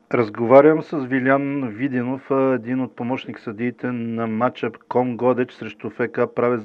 Разговарям с Вилян Виденов, един от помощник съдиите на матча Кон Годеч срещу ФК Правец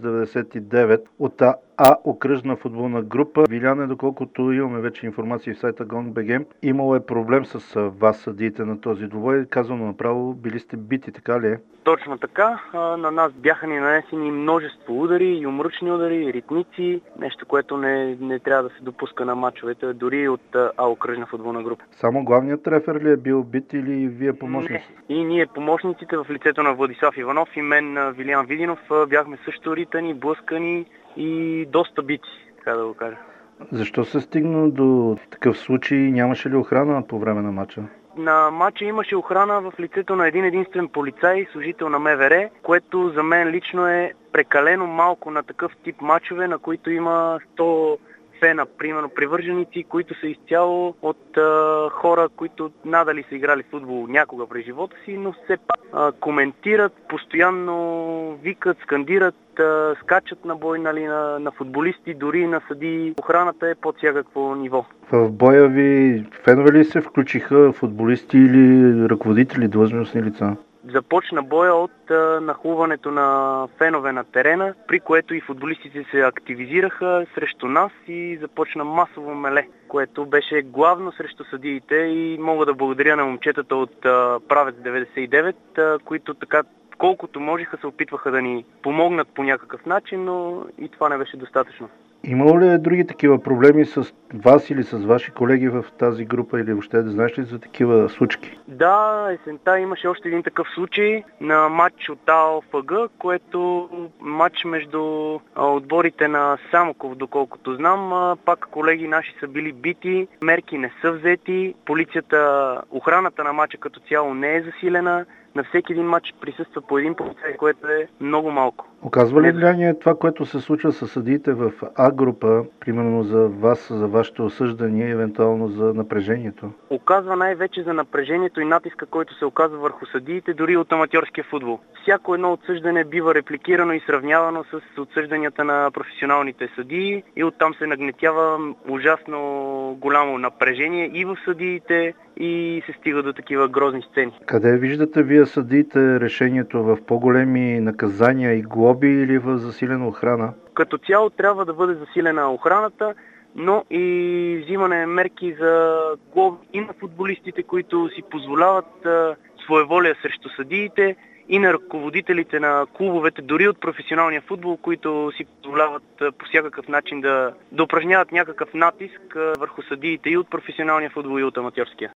99 от окръжна футболна група. Виляне, доколкото имаме вече информация в сайта Gong.bg, имало е проблем с вас, съдиите на този двубой. Казвам направо, били сте бити, така ли е? Точно така. На нас бяха ни нанесени множество удари, юмручни удари, ритници, нещо, което не трябва да се допуска на мачовете, дори от окръжна футболна група. Само главният рефер ли е бил бит или вие помощници? Не. И ние помощниците в лицето на Владислав Иванов и мен, Вилян Виденов, бяхме също ритани, блъскани и доста бити, така да го кажа. Защо се стигна до такъв случай? Нямаше ли охрана по време на матча? На матча имаше охрана в лицето на един единствен полицай, служител на МВР, което за мен лично е прекалено малко на такъв тип матчове, на които има 100 фена, примерно привърженици, които са изцяло от хора, които надали са играли футбол някога през живота си, но все пак коментират, постоянно викат, скандират, скачат на бой, на футболисти, дори на съдии. Охраната е под всякакво ниво. В боя ви фенове ли се включиха, футболисти или ръководители, длъжностни лица? Започна боя от нахлуването на фенове на терена, при което и футболистите се активизираха срещу нас и започна масово меле, което беше главно срещу съдиите, и мога да благодаря на момчетата от Правец 99, които така колкото можеха се опитваха да ни помогнат по някакъв начин, но и това не беше достатъчно. Имало ли други такива проблеми с вас или с ваши колеги в тази група, или въобще да знаеш ли за такива случки? Да, есента имаше още един такъв случай на матч от АОФГ, което матч между отборите на Самоков, доколкото знам. Пак колеги наши са били бити, мерки не са взети, полицията, охраната на матча като цяло не е засилена. На всеки един матч присъства по един полицай, което е много малко. Оказва ли влияние това, което се случва с съдиите в А-група, примерно за вас, за вашето осъждане и евентуално за напрежението? Оказва най-вече за напрежението и натиска, който се оказва върху съдиите, дори от аматьорския футбол. Всяко едно отсъждане бива репликирано и сравнявано с отсъжданията на професионалните съдии и оттам се нагнетява ужасно голямо напрежение и в съдиите, и се стига до такива грозни сцени. Къде виждате вие съдиите решението, в по-големи наказания и глоби или в засилена охрана? Като цяло трябва да бъде засилена охраната, но и взимане мерки за глоби и на футболистите, които си позволяват своеволия срещу съдиите, и на ръководителите на клубовете, дори от професионалния футбол, които си позволяват по всякакъв начин да упражняват някакъв натиск върху съдиите и от професионалния футбол, и от аматьорския.